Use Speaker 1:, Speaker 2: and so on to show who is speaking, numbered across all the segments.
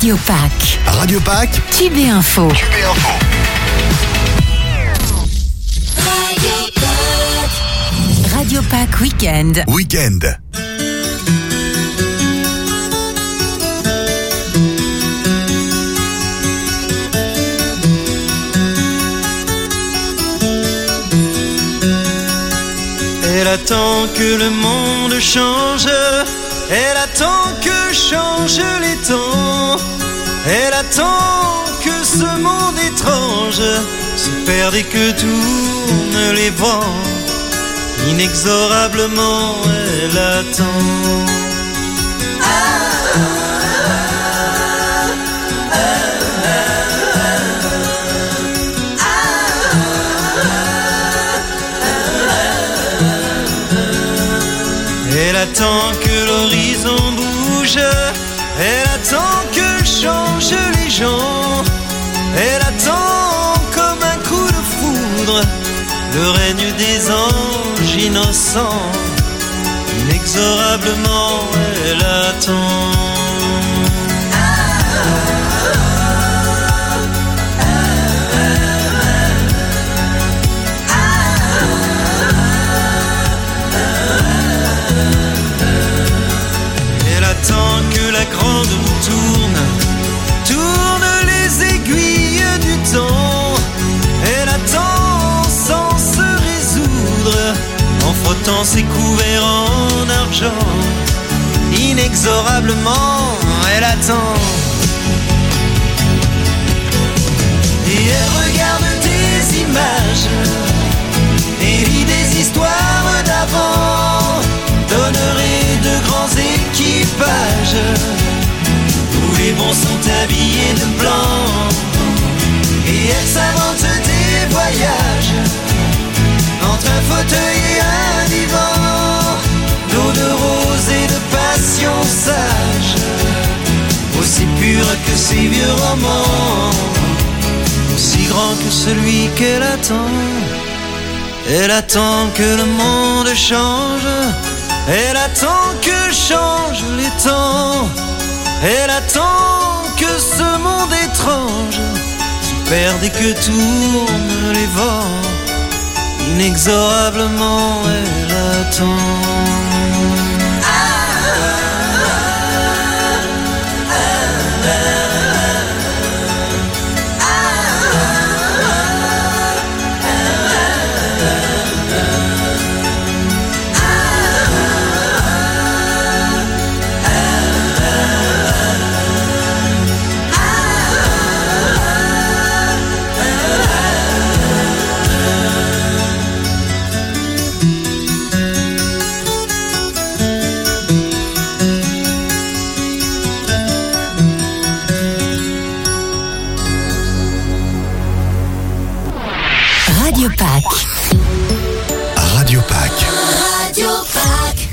Speaker 1: Radio Pack.
Speaker 2: Radio Pack.
Speaker 1: Tube et Info. Radio Pack Weekend.
Speaker 3: Elle attend que le monde change, elle attend que changent les temps, elle attend que ce monde étrange se perde et que tournent les vents. Inexorablement elle attend. Elle attend que l'horizon bouge, elle attend que changent les gens, elle attend comme un coup de foudre le règne des anges innocents. Inexorablement elle attend. Elle attend que la grande roue tourne les aiguilles du temps. Elle attend sans se résoudre, en frottant ses couverts en argent. Inexorablement elle attend. Et elle regarde des images et lit des histoires d'avant. Donnerait de grands équipages où les bons sont habillés de blanc. Et elle s'invente des voyages entre un fauteuil et un divan, d'eau de rose et de passion sage, aussi pure que ces vieux romans, aussi grand que celui qu'elle attend. Elle attend que le monde change, elle attend que changent les temps, elle attend que ce monde étrange se perde et que tournent les vents. Inexorablement elle attend.
Speaker 1: Radio Pack.
Speaker 2: Radio Pack.
Speaker 1: Radio Pack.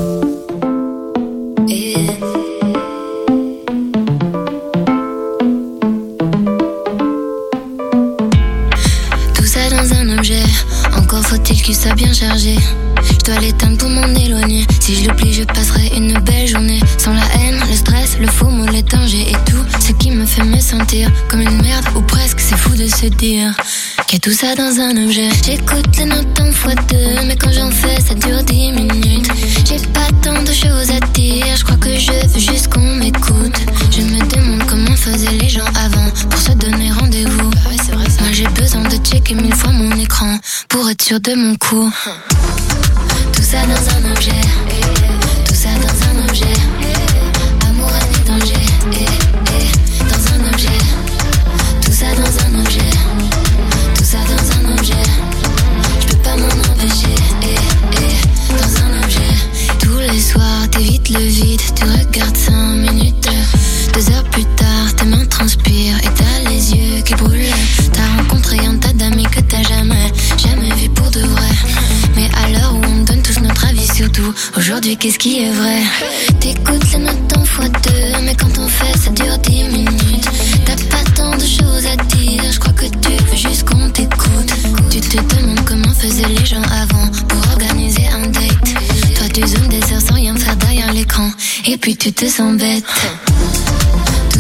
Speaker 4: Tout ça dans un objet, encore faut-il qu'il soit bien chargé. Je dois l'éteindre pour m'en éloigner. Si je l'oublie, je passerai une belle journée sans la haine, le stress, le faux mot, les dangers et tout ce qui me fait me sentir comme une merde ou presque. C'est fou de se dire qu'il y a tout ça dans un objet. J'écoute les notes en x2, mais quand j'en fais, ça dure 10 minutes. J'ai pas tant de choses à dire, je crois que je veux juste qu'on m'écoute. Je me demande comment faisaient les gens avant pour se donner rendez-vous. Moi j'ai besoin de checker 1000 fois mon écran pour être sûr de mon coup. Tout ça dans un objet, tout ça dans un objet. Amour, haine et danger, dans un objet. Tout ça dans un objet, tout ça dans un objet. Je peux pas m'en empêcher, dans un objet. Tous les soirs, t'évites le vide, tu regardes 5 minutes. 2 heures plus tard, tes mains transpirent et t'as les yeux qui brûlent. T'as rencontré un tas d'amis que t'as jamais vu pour de vrai. Mais à l'heure où on donne tous notre avis sur tout, aujourd'hui qu'est-ce qui est vrai? T'écoutes les notes en x2, mais quand on fait ça dure 10 minutes. T'as pas tant de choses à dire, je crois que tu veux juste qu'on t'écoute. Tu te demandes comment faisaient les gens avant pour organiser un date. Toi tu zoomes des heures sans rien faire derrière l'écran, et puis tu te sens bête. Tout ça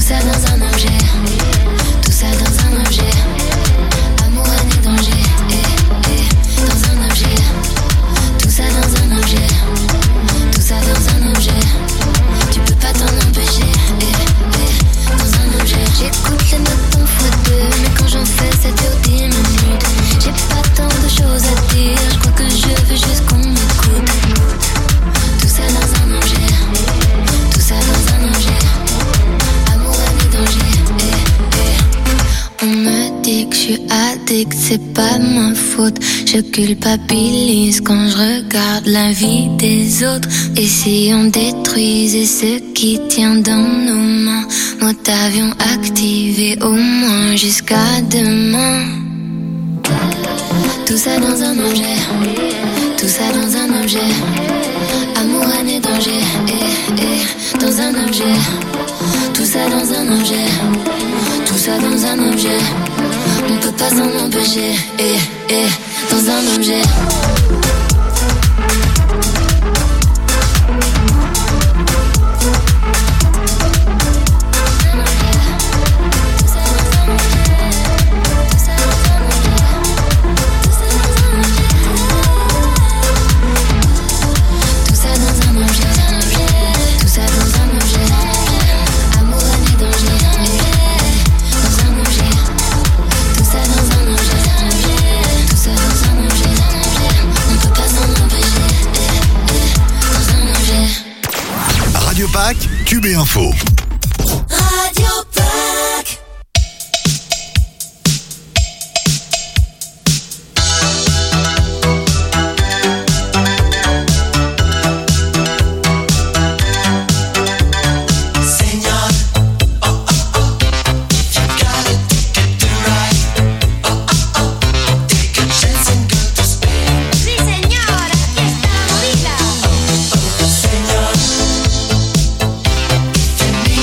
Speaker 4: ça dans un objet. Tout ça dans un objet. Amour, haine et danger. Dans un objet. Tout ça dans un objet. Tout ça dans un objet. Tu peux pas t'en empêcher. Dans un objet. J'écoute les notes en x2, mais quand j'en fais ça dure 10 minutes. J'ai pas tant de choses à dire, je crois que je veux juste qu'on m'écoute. Tout ça dans un objet. Tout ça dans un objet. Amour, haine et danger. On me dit que je suis addict, c'est pas de ma faute. Je culpabilise quand je regarde la vie des autres. Et si on détruisait ce qui tient dans nos mains, mode avion activé au moins jusqu'à demain. Tout ça dans un objet. Tout ça dans un objet. Amour, haine et danger. Dans un objet. Tout ça dans un objet. Tout ça dans un objet. On peut pas s'en empêcher. Dans un objet.
Speaker 2: Cube et Info.
Speaker 1: Radio Pack.
Speaker 3: Me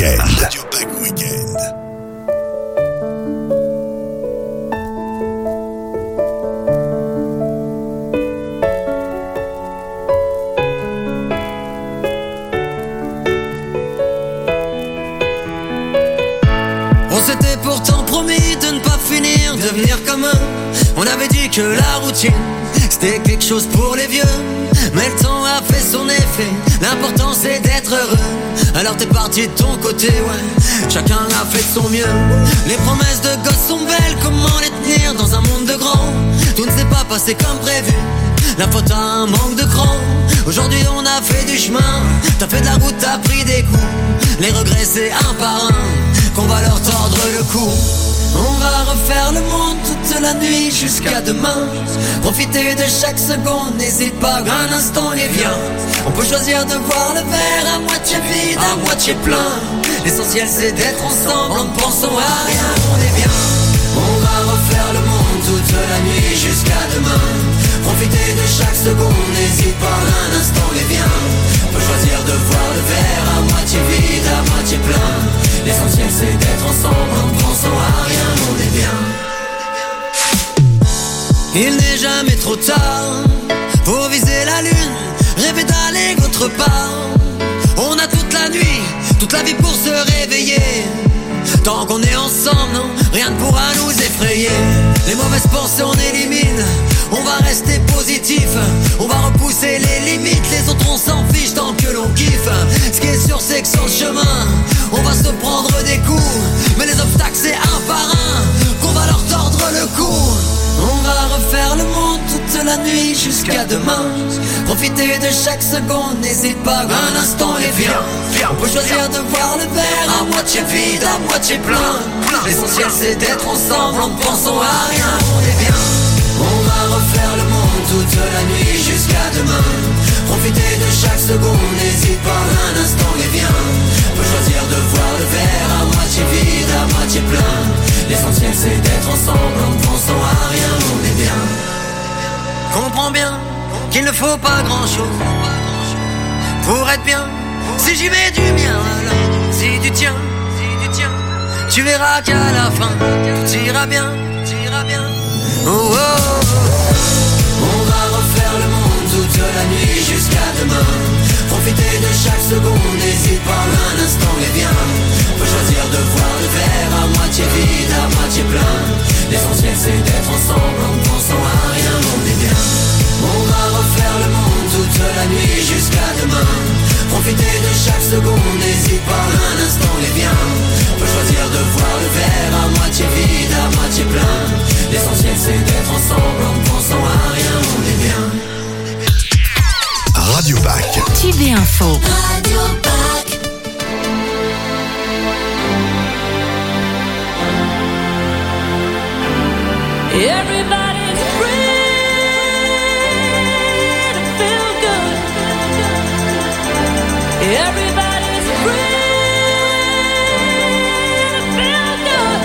Speaker 2: Weekend.
Speaker 3: On s'était pourtant promis de ne pas finir, devenir comme eux. On avait dit que la routine, c'était quelque chose pour les vieux. Mais le temps a fait son effet, l'important c'est d'être heureux. Alors t'es parti de ton côté, ouais, chacun a fait de son mieux. Les promesses de gosses sont belles, comment les tenir dans un monde de grands? Tout ne s'est pas passé comme prévu, la faute à un manque de cran. Aujourd'hui on a fait du chemin, t'as fait de la route, t'as pris des coups. Les regrets c'est un par un, qu'on va leur tordre le cou. On va refaire le monde toute la nuit jusqu'à demain. Profiter de chaque seconde, n'hésite pas, un instant les vient. On peut choisir de voir le verre à moitié vide, à moitié plein. L'essentiel c'est d'être ensemble, en ne pensant à rien, on est bien. On va refaire le monde toute la nuit jusqu'à demain. Profiter de chaque seconde, n'hésite pas, un instant les vient. On peut choisir de voir le verre à moitié vide, à moitié plein. L'essentiel c'est d'être ensemble, en ne pensant à rien, on est bien. Il n'est jamais trop tard pour viser la lune, rêver d'aller autre part. On a toute la nuit, toute la vie pour se réveiller. Tant qu'on est ensemble, non, rien ne pourra nous effrayer. Les mauvaises pensées on élimine, on va rester positif. On va repousser les limites, les autres on s'en fiche tant que l'on kiffe. Ce qui est sûr c'est que sur le chemin, on va se prendre des coups. Mais les obstacles c'est un par un, qu'on va leur tordre le cou. On va refaire le monde toute la nuit jusqu'à demain. Profiter de chaque seconde, n'hésite pas, un instant et viens. On peut choisir de voir le verre à moitié vide, à moitié plein. L'essentiel c'est d'être ensemble, en ne pensant à rien, on est bien. On va refaire le monde toute la nuit jusqu'à demain. Profiter de chaque seconde, n'hésite pas, un instant et viens. On peut choisir de voir le verre à moitié vide, à moitié plein. L'essentiel c'est d'être ensemble, en ne pensant à rien, on est bien. Comprends bien qu'il ne faut pas grand chose pour être bien. Si j'y mets du mien, alors si tu tiens, tu verras qu'à la fin tout ira bien, oh, oh, oh. On va refaire le monde toute la nuit jusqu'à demain. Profiter de chaque seconde, n'hésite pas, un instant et viens. On peut choisir de voir le verre à moitié vide, à moitié plein. L'essentiel c'est d'être ensemble, en ne pensant à rien, on est bien. On va refaire le monde toute la nuit jusqu'à demain. Profiter de chaque seconde, n'hésite pas, un instant et viens. On peut choisir de voir le verre à moitié vide, à moitié plein. L'essentiel c'est d'être ensemble, en ne pensant à rien, on est bien.
Speaker 2: Radio Pack.
Speaker 1: Tube Info. Radio Pack.
Speaker 5: Everybody's free to feel good. Everybody's free to feel good.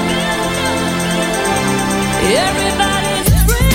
Speaker 5: Everybody's free.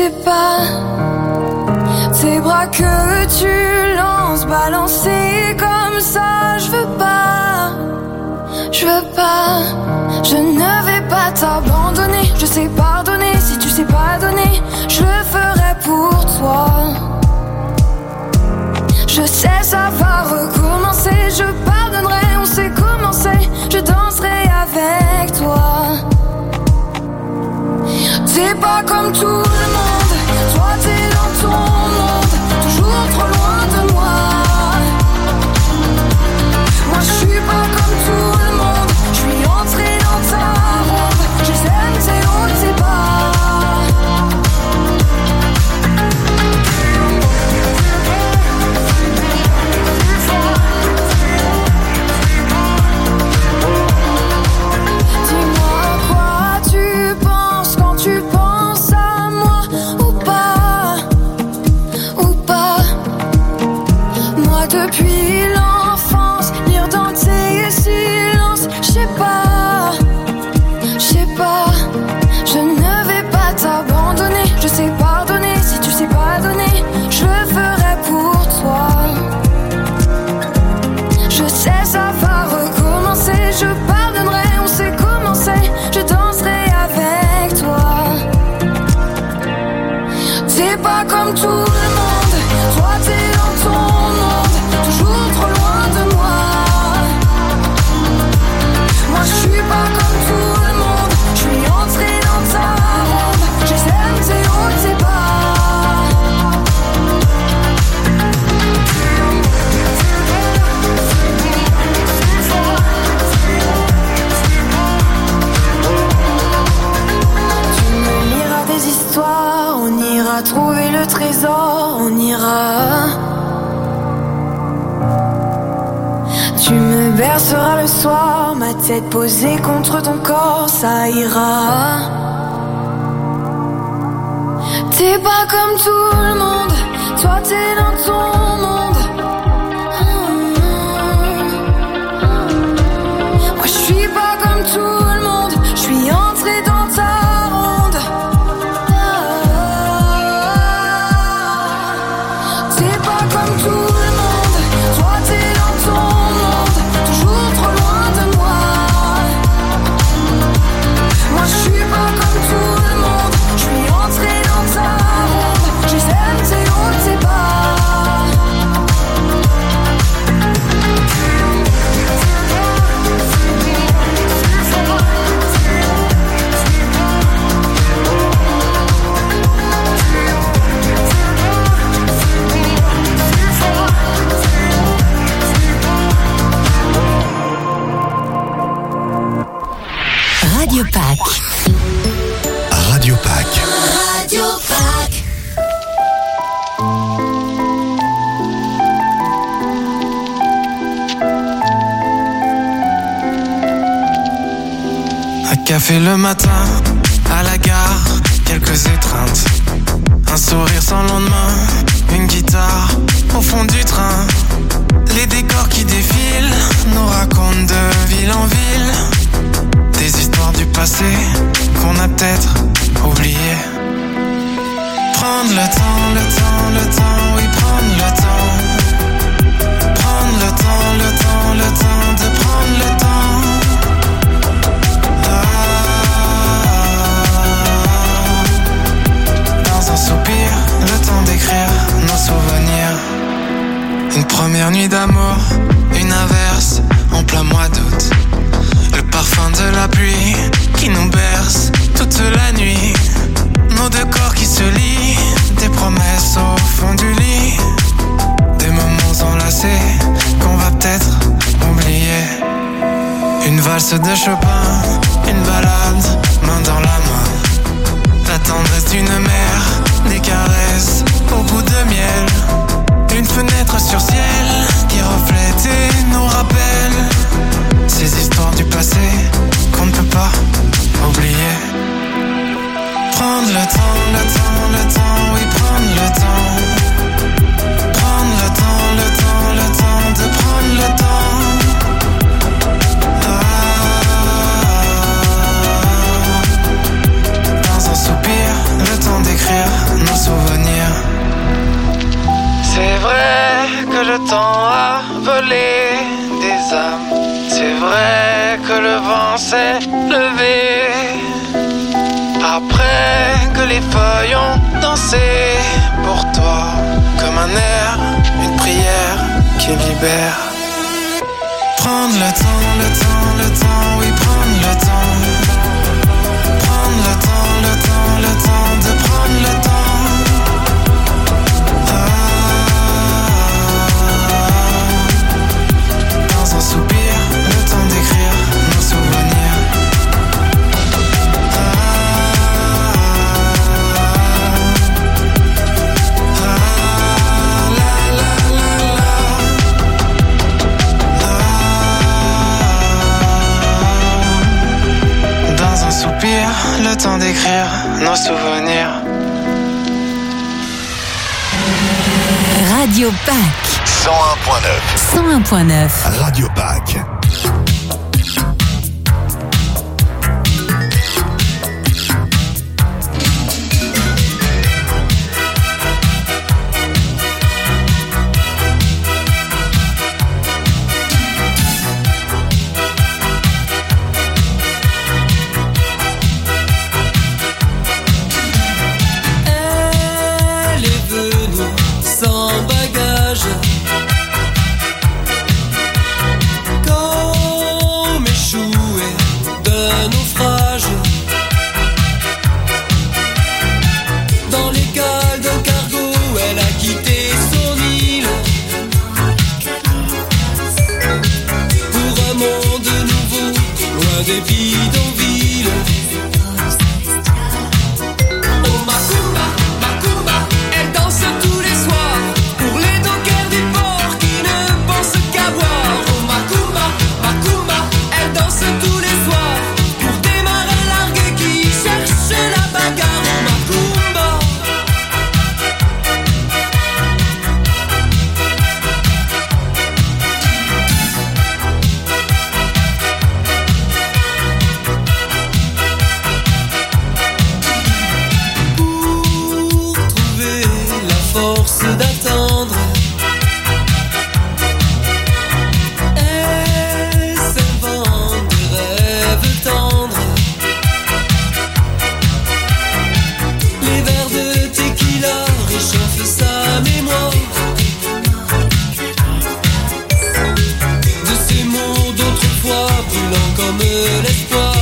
Speaker 6: C'est pas tes bras que tu lances, balancer comme ça. Je veux pas, je ne vais pas t'abandonner. Je sais pardonner, si tu sais pas donner, je le ferai pour toi. Je sais ça va recommencer, je pardonnerai, on sait commencer, je danserai avec toi. T'es pas comme tout le monde, toi t'es dans ton monde, toujours trop loin de moi. Moi je suis pas comme tout le monde, je suis entrée dans ta ronde. Je les aime tes hauts, tes bas. Depuis l'enfance, lire dans tes silences. Je sais pas, je ne vais pas t'abandonner. Je sais pardonner, si tu sais pas donner, je le ferai pour toi. Je sais ça va recommencer, je pardonnerai, on sait commencer, je danserai avec toi. T'es pas comme tout le monde, toi t'es dans ton monde, toujours trop loin de moi. Moi je suis pas comme tout le monde, je suis entrée dans ta ronde. Je les aime tes hauts, tes bas. Tu me liras des histoires, on ira trouver le trésor, on ira. Tu me berceras le soir, ma tête posée contre ton corps, ça ira. T'es pas comme tout le monde, toi t'es dans ton monde. Moi je suis pas comme tout le monde, je suis entrée dans ta ronde. T'es pas comme tout le monde, toi t'es dans ton monde, toujours trop loin de moi. Moi je suis pas comme tout le monde, je suis entrée dans ta ronde. Je les aime tes hauts, tes bas.
Speaker 1: Radio Pack.
Speaker 2: Radio Pack.
Speaker 1: Radio Pack.
Speaker 7: Un café le matin, à la gare, quelques étreintes. Un sourire sans lendemain, une guitare au fond du train. Les décors qui défilent nous racontent de ville en ville des histoires du passé qu'on a peut-être oubliées. Prendre le temps, oui prendre le temps. Prendre le temps de prendre le temps. Dans un soupir, le temps d'écrire nos souvenirs. Une première nuit d'amour, une averse en plein mois d'août. Le parfum de la pluie qui nous berce toute la nuit. Nos deux corps qui se lient, des promesses au fond du lit. Des moments enlacés qu'on va peut-être oublier. Une valse de Chopin, une balade, main dans la main. La tendresse d'une mère, des caresses au goût de miel. Une fenêtre sur ciel qui reflète et nous rappelle ces histoires du passé qu'on ne peut pas oublier. Prendre le temps, oui prendre le temps. Prendre le temps de prendre le temps. Dans un soupir, le temps d'écrire le temps a volé des âmes. C'est vrai que le vent s'est levé après que les feuilles ont dansé pour toi. Comme un air, une prière qui libère. Prendre le temps, oui, prendre le temps. Prendre le temps de prendre le temps. Dans un soupir, le temps d'écrire nos souvenirs. Dans un soupir, le temps d'écrire nos souvenirs.
Speaker 1: Radio Pâques 101.9
Speaker 2: Radio Pâques.
Speaker 3: Elle est venue sans bagage, comme échouée d'un naufrage, dans les cales d'un cargo. Elle a quitté son île pour un monde nouveau, loin des bidonvilles. Oh Macumba, Macumba, elle danse tous les soirs pour les dockers du port qui ne pensent qu'à boire. Oh Macumba, Macumba, elle danse tous les soirs pour des marins largués qui cherchent la bagarre. Oh Macumba. Pour trouver la force d'attendre, elle s'invente des rêves tendres. Les verres de tequila réchauffent sa mémoire de ces mots d'autrefois brûlants comme l'espoir.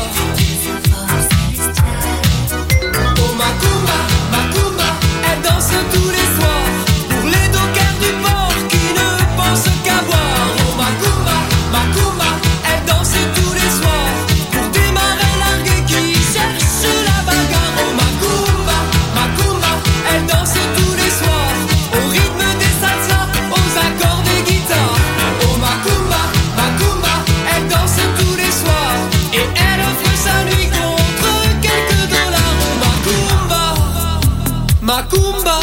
Speaker 3: Oh Macumba, Macumba, elle danse tous les soirs pour les dockers du port qui ne pensent qu'à boire. Oh Macumba, Macumba, elle danse tous les soirs pour des marins largués qui cherchent la bagarre. Oh Macumba, Macumba, elle danse tous les soirs au rythme des salsas, aux accords des guitares. Oh Macumba, Macumba, elle danse tous les soirs et elle offre sa nuit contre quelques dollars. Oh Macumba, Macumba.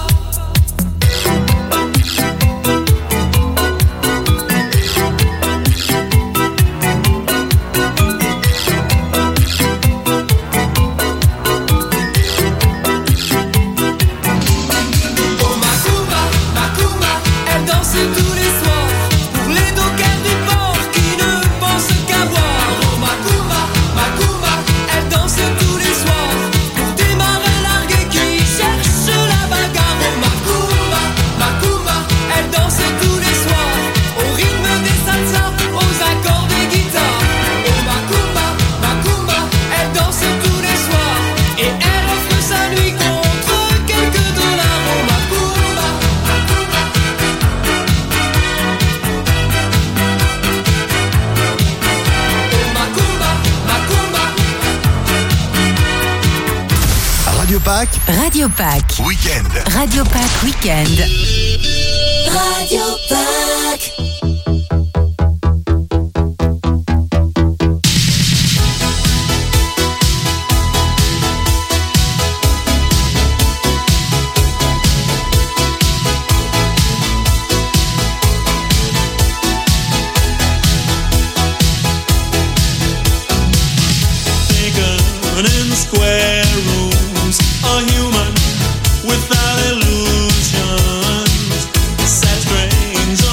Speaker 3: Oh Macumba, Macumba, elle danse tous les soirs pour les dockers du port qui ne pensent qu'à boire. Oh Macumba, Macumba, elle danse tous les soirs pour des marins largués qui cherchent la bagarre. Oh Macumba, Macumba, elle danse tous les soirs au rythme des salsas, aux accords des guitares. Oh Macumba, Macumba, elle danse tous les soirs et elle offre sa nuit contre quelques dollars. Oh Macumba. Oh Macumba, Macumba.
Speaker 2: Radio Pâques,
Speaker 1: Radio Pâques
Speaker 2: week-end.
Speaker 1: Radio Pâques Week-end.
Speaker 6: Radio Pâques.
Speaker 8: Thinking in square rooms, a human without illusions, sad, strange,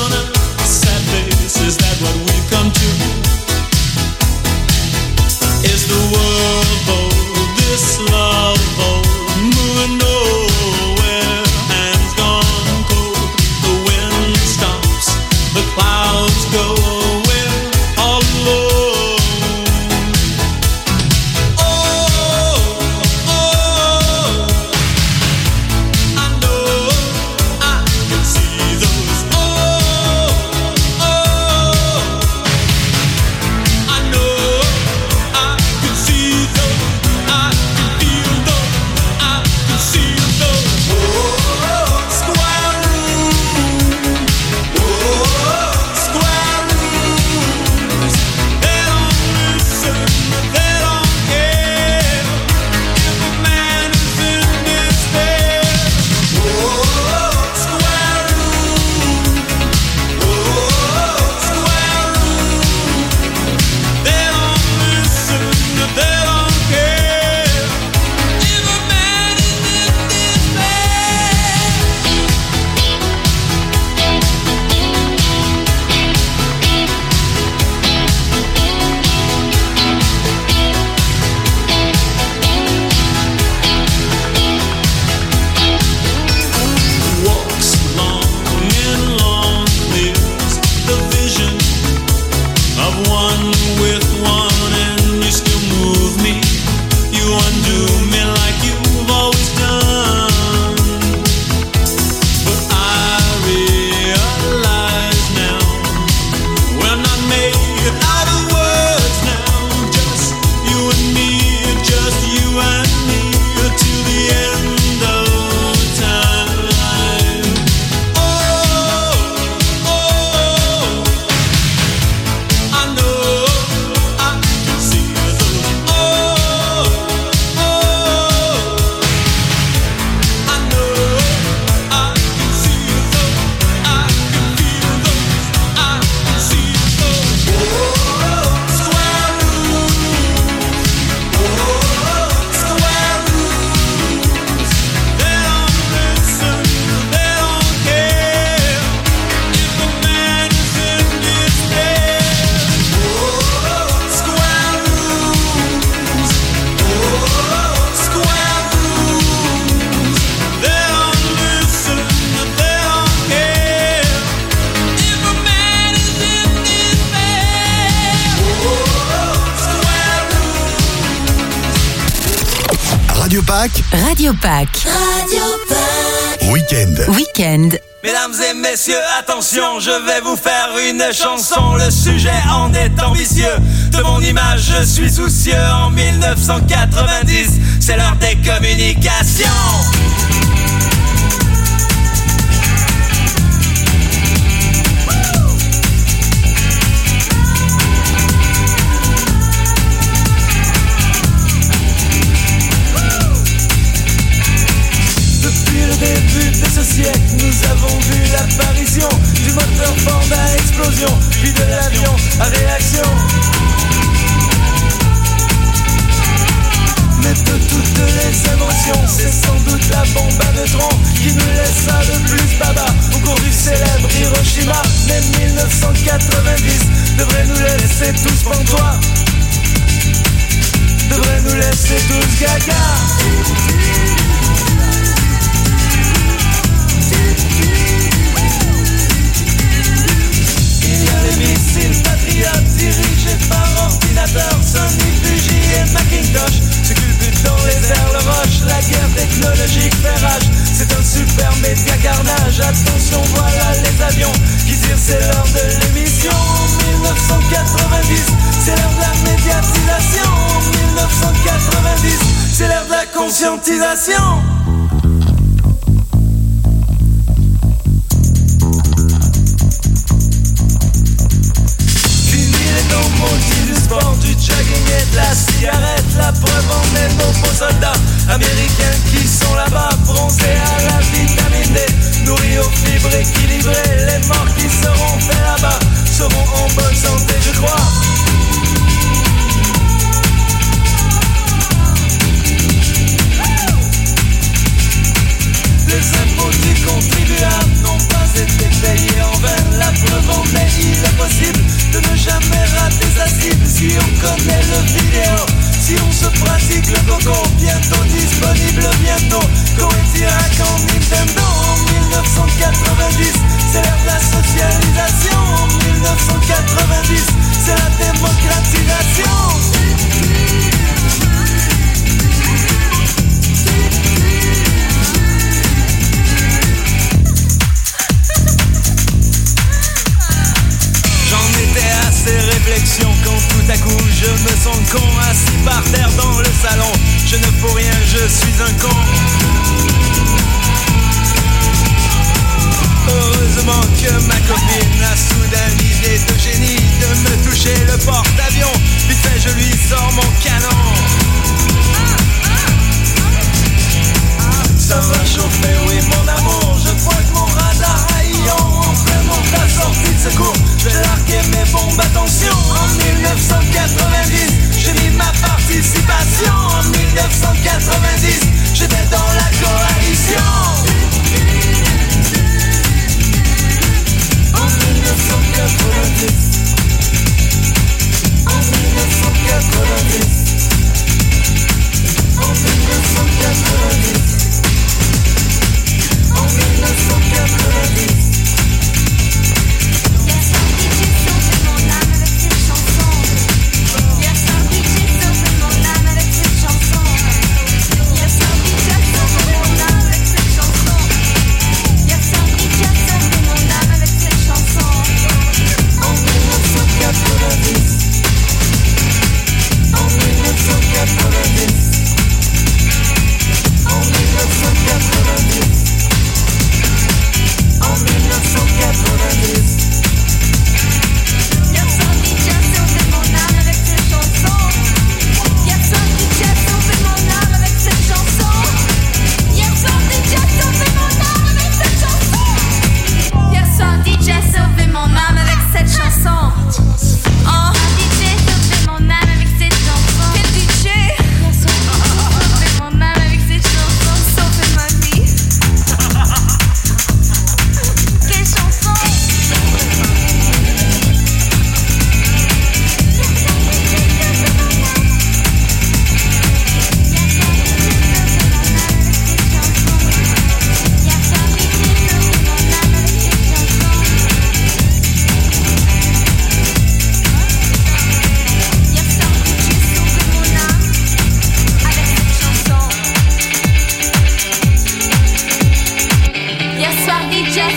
Speaker 2: Radio Pâques.
Speaker 1: Radio Pâques. Week-end.
Speaker 3: Mesdames et messieurs, attention, je vais vous faire une chanson. Le sujet en est ambitieux. De mon image, je suis soucieux. En 1990, c'est l'heure des communications. Depuis le début de ce siècle, nous avons vu l'apparition du moteur Ford à explosion, puis de l'avion à réaction. Mais de toutes les émotions, c'est sans doute la bombe à neutrons qui nous laissa le plus baba au cours du célèbre Hiroshima. Mais 1990 devrait nous laisser tous pantois, devrait nous laisser tous gaga. Il y a les missiles patriotes dirigés par ordinateur, Sony, Fuji et Macintosh se culbutent dans les airs, le rush, la guerre technologique fait rage. C'est un super média carnage, attention voilà les avions qui tirent, c'est l'heure de l'émission. En 1990, c'est l'heure de la médiatisation. En 1990, c'est l'heure de la conscientisation. Du sport, du jogging et de la cigarette. La preuve en est nos beaux soldats américains qui sont là-bas, bronzés à la vitamine D, nourris aux fibres équilibrées. Les morts qui seront faits là-bas seront en bonne santé, je crois. Les impôts du contribuable n'ont pas été payés en vain. La preuve en est, il est possible de ne jamais rater sa cible. Si on connaît le vidéo, si on se pratique le coco, bientôt disponible, bientôt Koei-Irak en Nintendo. En 1990, c'est l'ère de la socialisation. En 1990, c'est la démocratisation. Ces réflexions quand tout à coup je me sens con, assis par terre dans le salon. Je ne fous rien, je suis un con. Heureusement que ma copine a soudain l'idée de génie de me toucher le porte-avions. Vite fait je lui sors mon canon. Ça va chauffer, oui mon amour. Je crois que mon radar a ion. Vraiment ta sortie de secours, je vais larguer mes bombes, attention. En 1990, j'ai mis ma participation. En 1990, j'étais dans la coalition. En 1990, en 1990, en 1990.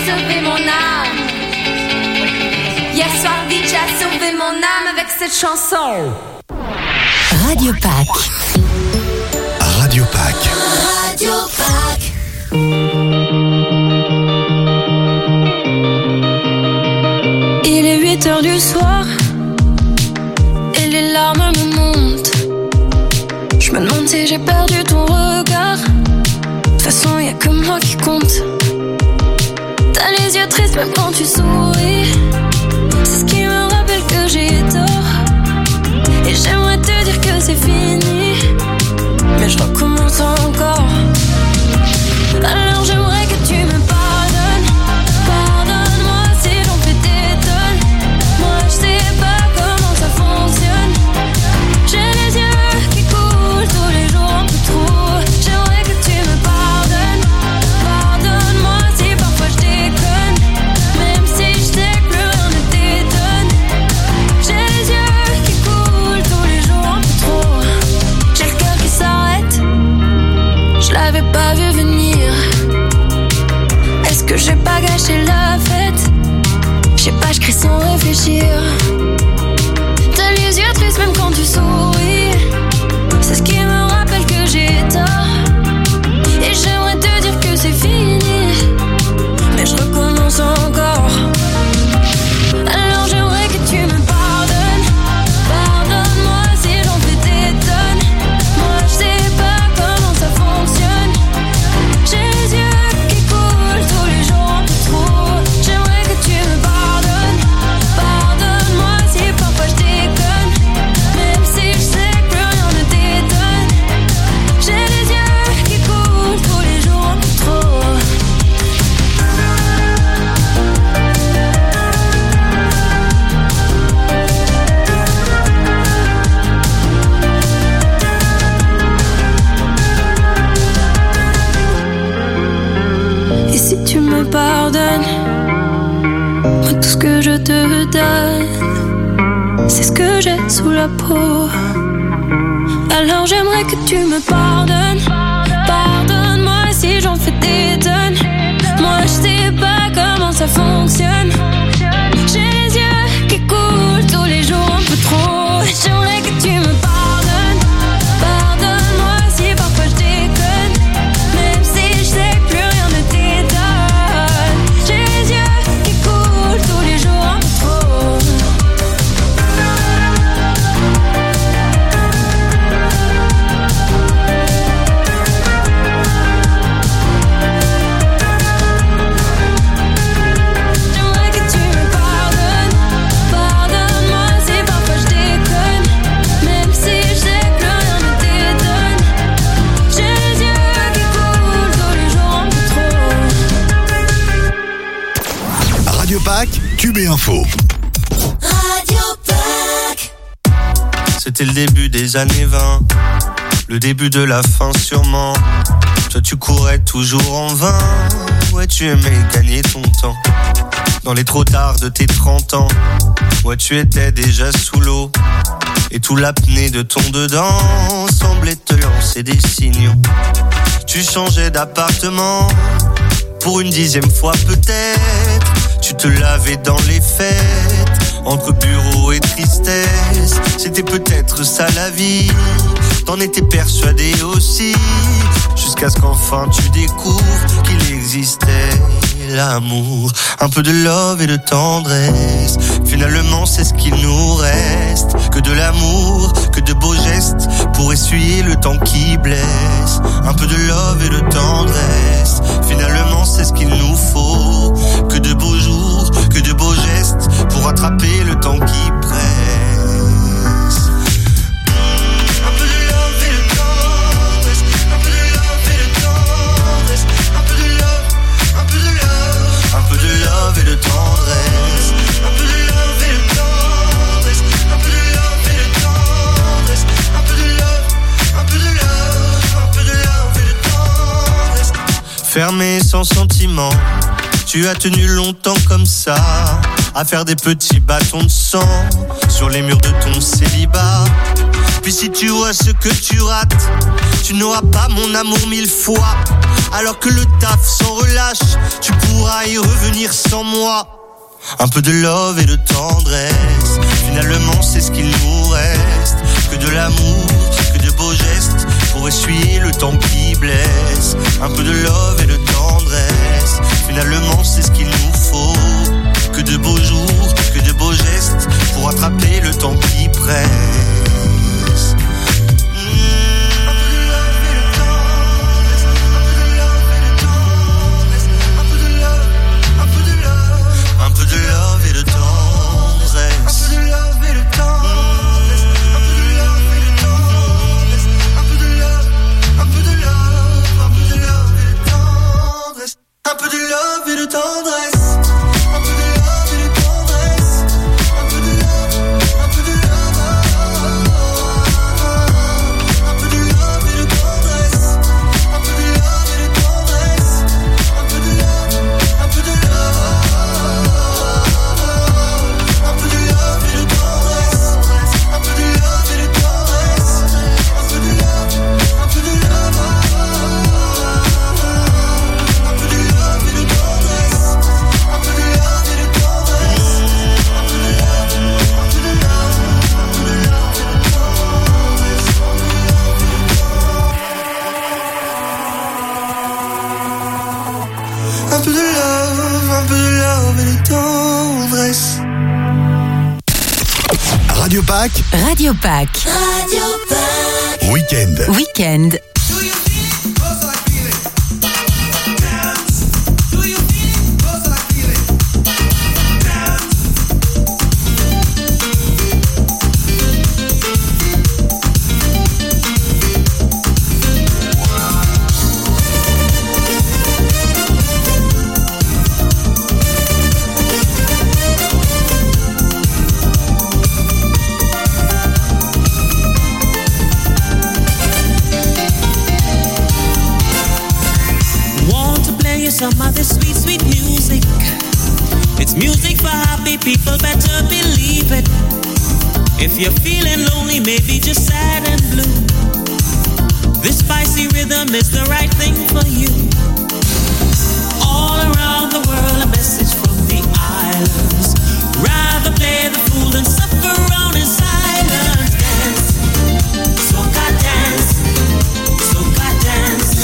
Speaker 6: sauvé mon âme. Hier soir, DJ a sauvé mon âme avec cette chanson.
Speaker 1: Radio Pack.
Speaker 2: Radio Pack.
Speaker 6: Radio Pack.
Speaker 4: Il est 8h du soir et les larmes me montent. Je me demande si j'ai perdu ton regard. De toute façon, y'a que moi qui compte. T'as les yeux tristes même quand tu souris. C'est ce qui me rappelle que j'ai tort. Et j'aimerais te dire que c'est fini, mais je recommence encore. Alors j'aimerais que tu me pardonnes. Pardonne-moi si j'en fais des tonnes. Moi je sais pas comment ça fonctionne. J'ai les yeux qui coulent tous les jours un peu trop. J'aimerais que tu me pardonnes. Pardonne-moi si parfois je déconne, même si je sais que plus rien ne t'étonne. J'ai les yeux qui coulent tous les jours un peu trop. J'ai le cœur qui s'arrête, je l'avais pas vu venir. Est-ce que j'ai pas gâché la fête? Je sais pas, je crie sans réfléchir. T'as les yeux tristes même quand tu souris. C'est ce qui me rappelle que j'ai tort. Et j'aimerais te dire que c'est fini, mais je recommence encore. Alors j'aimerais que tu me pardonnes. Pardonne-moi si j'en fais des tonnes. Moi je sais pas comment ça fonctionne. J'ai les yeux qui coulent tous les jours un peu trop. J'aimerais que tu me pardonnes. Pardonne-moi si parfois je déconne, même si je sais que plus rien ne t'étonne. J'ai les yeux qui coulent tous les jours un peu trop. Et si tu me pardonnes, moi tout ce que je te donne, c'est ce que j'ai sous la peau. Alors j'aimerais que tu me pardonnes. Pardonne-moi si j'en fais des tonnes. Moi je sais pas comment ça fonctionne. J'ai les yeux qui coulent tous les jours un peu trop. J'aimerais que tu me pardonnes. Pardonne-moi si parfois je déconne, même si je sais que plus rien ne t'étonne. J'ai les yeux qui coulent tous les jours un peu trop. J'aimerais que tu me pardonnes. Pardonne-moi si parfois je déconne, même si je sais que plus rien ne t'étonne. J'ai les yeux qui coulent tous les jours un peu trop.
Speaker 2: Radio Pack, Tube et Info.
Speaker 6: Radio Pack.
Speaker 3: C'était le début des années 20, le début de la fin sûrement. Toi tu courais toujours en vain, ouais tu aimais gagner ton temps. Dans les trop tard de tes 30 ans, ouais tu étais déjà sous l'eau. Et tout l'apnée de ton dedans semblait te lancer des signaux. Tu changeais d'appartement pour une 10e fois peut-être. Tu te lavais dans les fêtes, entre bureau et tristesse. C'était peut-être ça la vie, t'en étais persuadé aussi, jusqu'à ce qu'enfin tu découvres qu'il existait l'amour. Un peu de love et de tendresse, finalement c'est ce qu'il nous reste. Que de l'amour, que de beaux gestes pour essuyer le temps qui blesse. Un peu de love et de tendresse, finalement c'est ce qu'il nous faut. Que de beaux jours, que de beaux gestes pour rattraper le temps qui presse. Un peu de love et de tendresse, un peu de love et de tendresse, un peu de love, un peu de love, un peu de love et de tendresse, un peu de love et de tendresse, un peu de love et de tendresse, un peu de love, un peu de love, un peu de love et de tendresse. Fermé sans sentiment, tu as tenu longtemps comme ça, à faire des petits bâtons de sang sur les murs de ton célibat. Puis si tu vois ce que tu rates, tu n'auras pas mon amour 1000 fois. Alors que le taf s'en relâche, tu pourras à y revenir sans moi. Un peu de love et de tendresse, finalement c'est ce qu'il nous reste. Que de l'amour, que de beaux gestes, pour essuyer le temps qui blesse. Un peu de love et de tendresse, finalement c'est ce qu'il nous faut. Que de beaux jours, que de beaux gestes, pour attraper le temps qui presse. Un peu de love et de tendresse. Un peu de love et de tendresse. Un peu de love et de tendresse. Un peu de love, un peu de love, un peu de love et de tendresse. Un peu de love et de tendresse. Un peu de love et de tendresse. Un peu de love, un peu de love. Un peu de love et de tendresse. Un peu de love et de tendresse. Un peu de love, un peu de love.
Speaker 2: Radio Pâques.
Speaker 1: Radio Pâques.
Speaker 4: Radio Pâques.
Speaker 2: Week-end.
Speaker 1: Week-end.
Speaker 9: Some other sweet, sweet music. It's music for happy people, better believe it. If you're feeling lonely, maybe just sad and blue, this spicy rhythm is the right thing for you. All around the world, a message from the islands. Rather play the fool than suffer around in silence. Dance, soca dance, soca dance.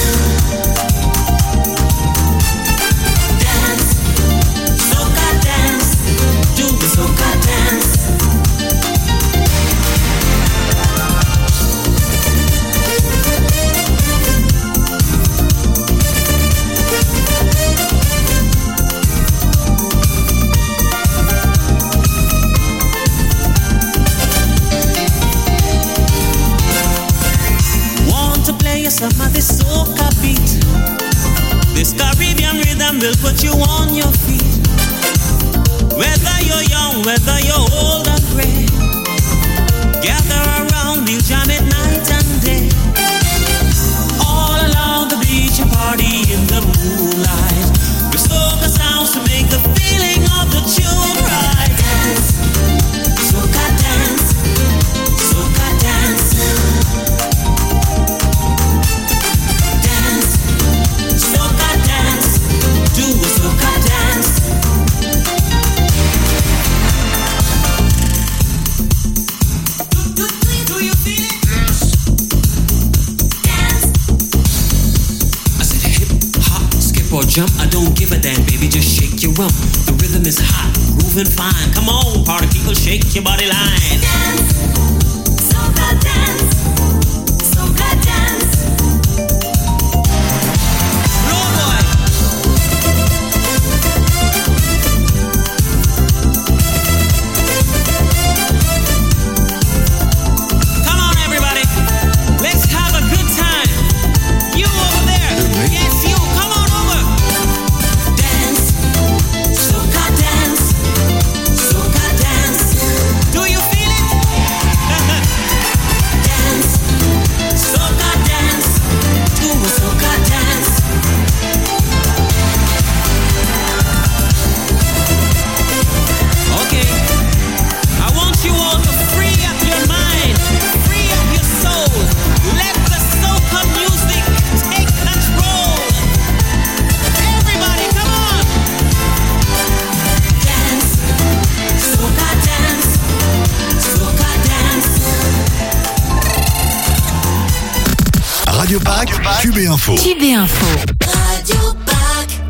Speaker 9: Soca dance. Want to play you some of this soca beat? This Caribbean rhythm will put you on your feet. Whether you're young, whether you're old and gray, gather around, we'll jam it night and day. All along the beach, a party in the moonlight, with soca sounds to make the feeling of the tune right. Dance, soca dance, soca dance. Dance, soca dance, do a soca dance. Or jump, I don't give a damn, baby, just shake your rump. The rhythm is hot, grooving fine. Come on, party people, shake your body line. Dance, soca dance, soca dance. Roll boy. Come on, everybody, let's have a good time. You over there, yes, you, come on. Soca dance, soca dance. Do you feel it?
Speaker 2: Tube et Info.
Speaker 1: Tube et Info.
Speaker 3: Radio Pack.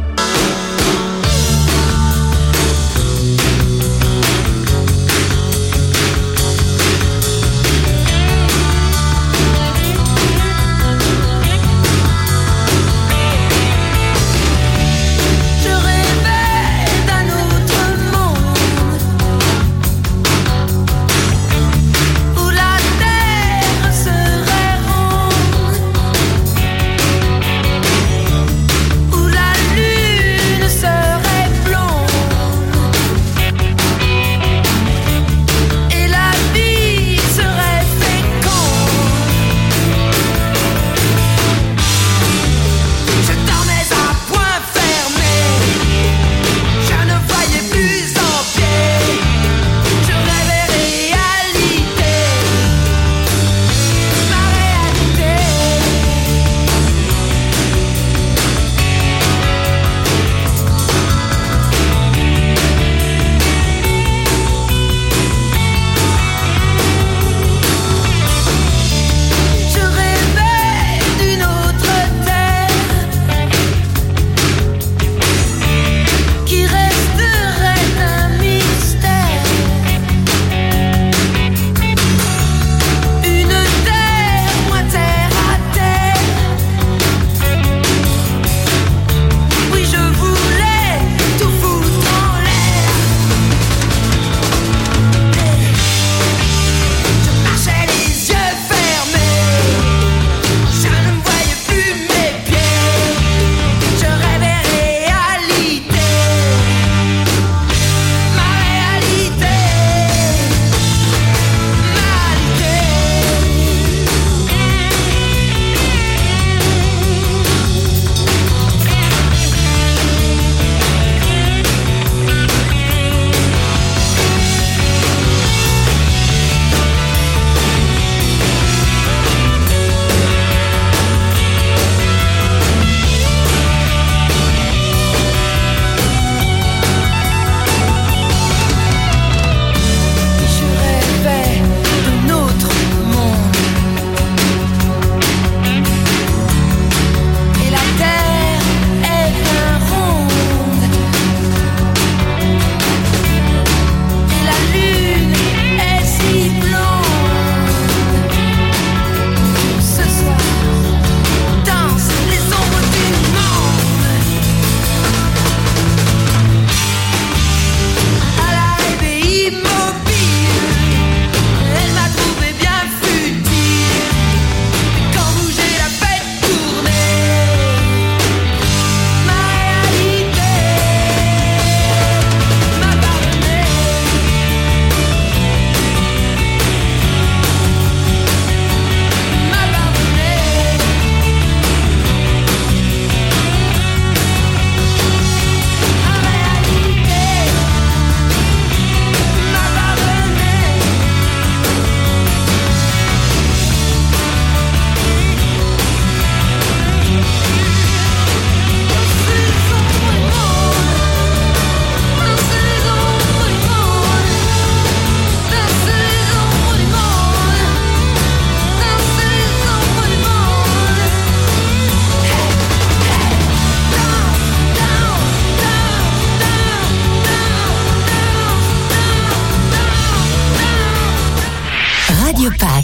Speaker 1: Radio Pack.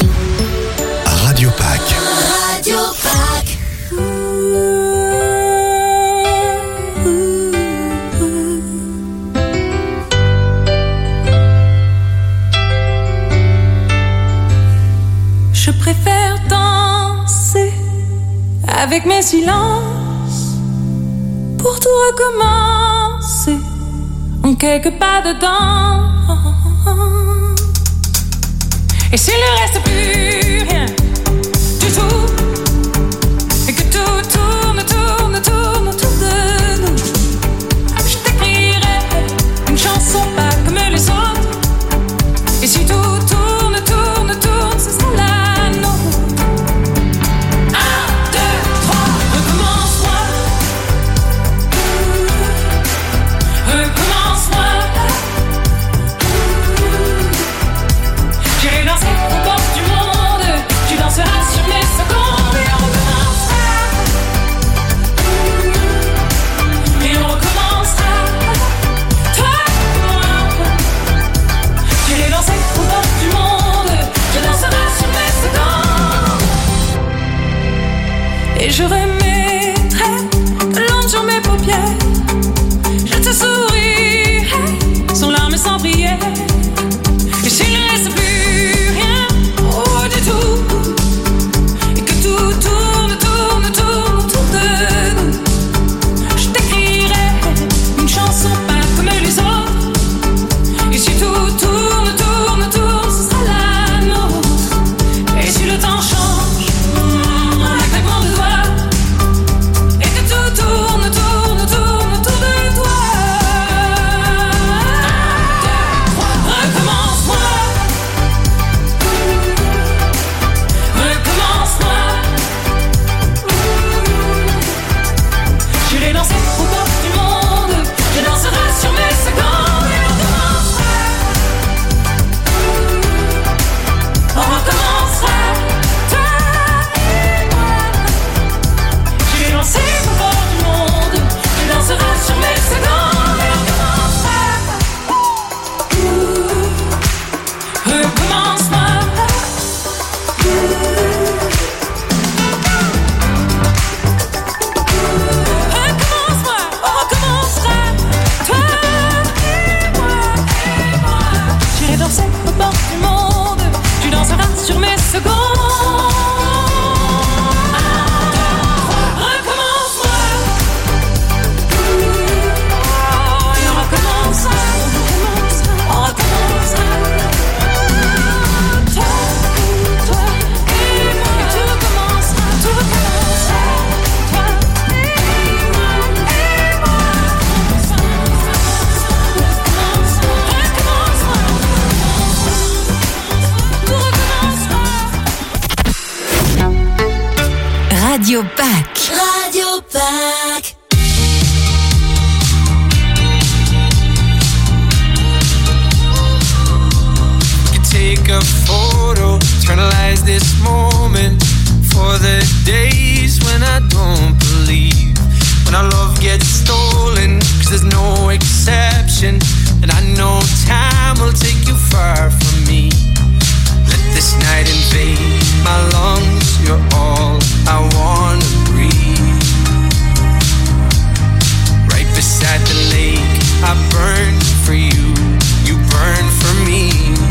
Speaker 2: Radio Pack.
Speaker 3: Radio Pack.
Speaker 6: Je préfère danser avec mes silences pour tout recommencer en quelques pas dedans. Et s'il ne reste plus rien du tout, et que tout tourne autour de nous, je t'écrirai une chanson pas comme les autres. Et si tout tourne, ce sera la nôtre. 1, 2, 3, recommence-moi. Recommence-moi. J'irai danser aux portes du monde. Tu
Speaker 1: Radio Pack.
Speaker 4: Radio Pack.
Speaker 7: Take a photo, eternalize this moment for the days when I don't believe, when our love gets stolen, 'cause there's no exception, and I know time will take you far from me. Let this night invade my lungs, you're all I wanna breathe. Right beside the lake, I burn for you, you burn for me.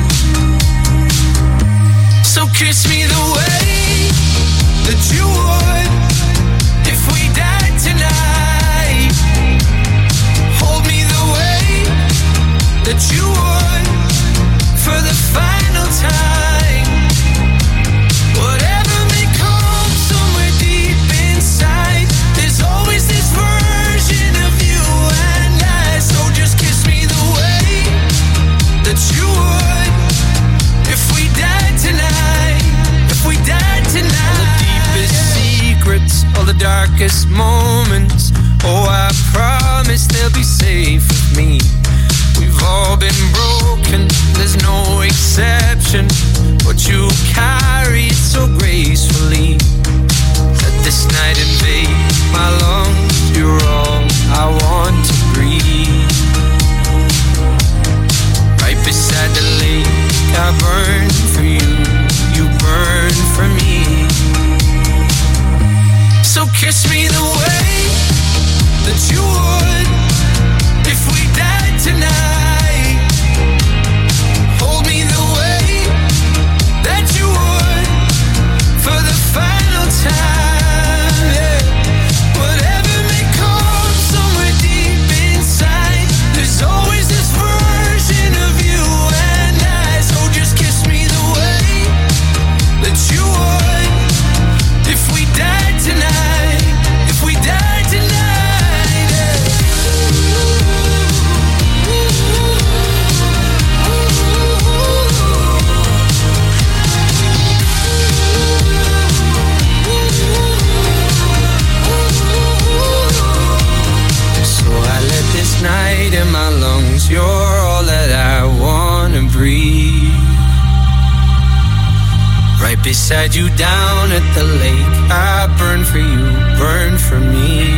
Speaker 7: So kiss me the way that you would if we died tonight. Hold me the way that you would for the final time. Whatever may come somewhere deep inside, there's always this version of you and I. So just kiss me the way that you would if we died tonight, if we died tonight. All the deepest secrets, all the darkest moments, oh, I promise they'll be safe with me. We've all been broken, there's no exception, but you carry it so gracefully. Let this night invade my lungs, you're all I want to breathe. Right beside the lake, I burn for you, you burn for me. So kiss me the way that you would if we died tonight. Hold me the way that you would for the final time. Yeah. Whatever may come somewhere deep inside, there's always this version of you and I. So just kiss me the way that you would if we died tonight, if we died tonight. Yeah. So I let this night in my lungs, you're all that I wanna breathe. Right beside you down at the lake, I burn for you, burn for me.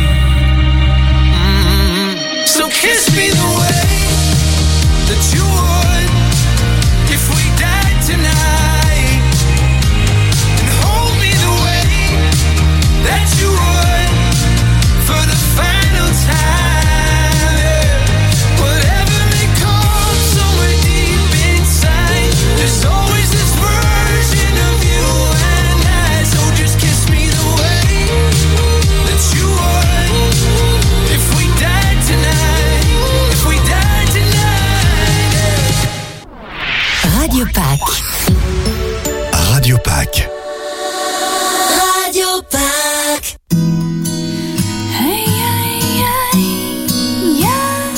Speaker 7: So kiss me the way that you would if we died tonight, and hold me the way that you would for the final time. Yeah. Whatever may come somewhere deep inside, there's always this version of you and I. So just kiss me the way that you would if we died tonight, if we died tonight. Yeah.
Speaker 1: Radio Pack.
Speaker 2: Radio Pack.
Speaker 4: Radio Pack.
Speaker 6: Hey, hey, hey, yeah,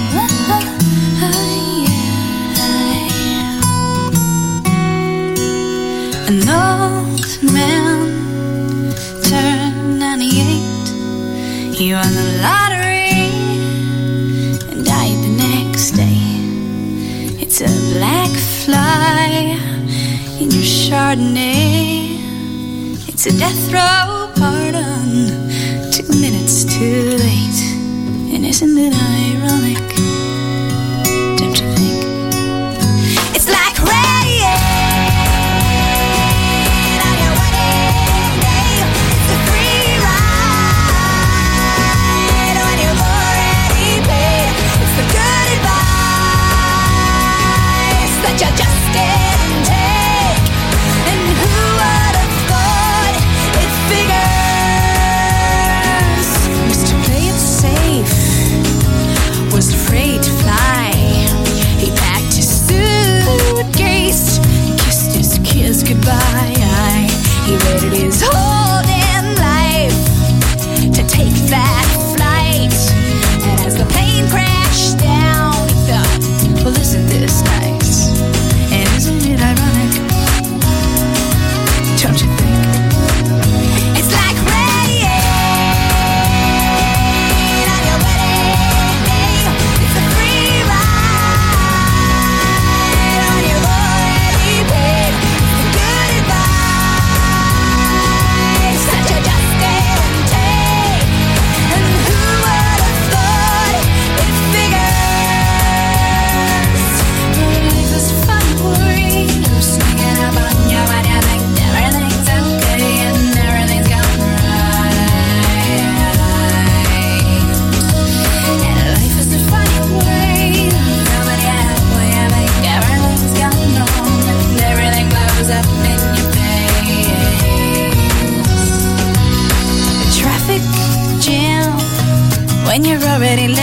Speaker 6: yeah. An old man turned 98. He won the lottery and died the next day. It's a black fly in your Chardonnay. It's a death row pardon, 2 minutes too late. And isn't it ironic? Don't you think? It's like rain on your wedding day. It's a free ride when you've already paid. It's the good advice that you just didn't take. And who would have thought it figures? Just to play it safe,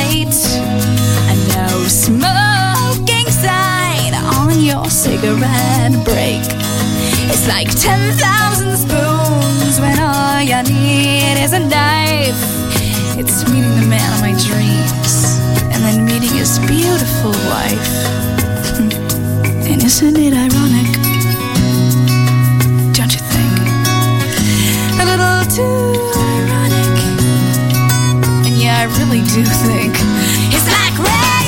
Speaker 6: date. And no smoking sign on your cigarette break. It's like 10,000 spoons when all you need is a knife. It's meeting the man of my dreams and then meeting his beautiful wife. And isn't it ironic? Don't you think? A little too ironic. And yeah, I really do think it's like red.